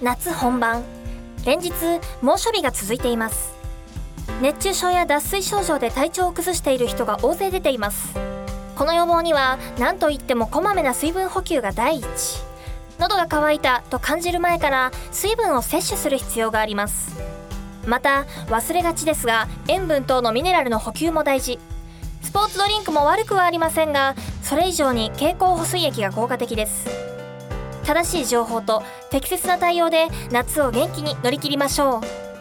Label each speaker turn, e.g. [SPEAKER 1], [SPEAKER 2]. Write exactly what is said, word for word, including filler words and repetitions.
[SPEAKER 1] 夏本番、連日猛暑日が続いています。熱中症や脱水症状で体調を崩している人が大勢出ています。この予防には何といってもこまめな水分補給が第一。喉が渇いたと感じる前から水分を摂取する必要があります。また忘れがちですが、塩分等のミネラルの補給も大事。スポーツドリンクも悪くはありませんが、それ以上に経口補水液が効果的です。正しい情報と適切な対応で夏を元気に乗り切りましょう。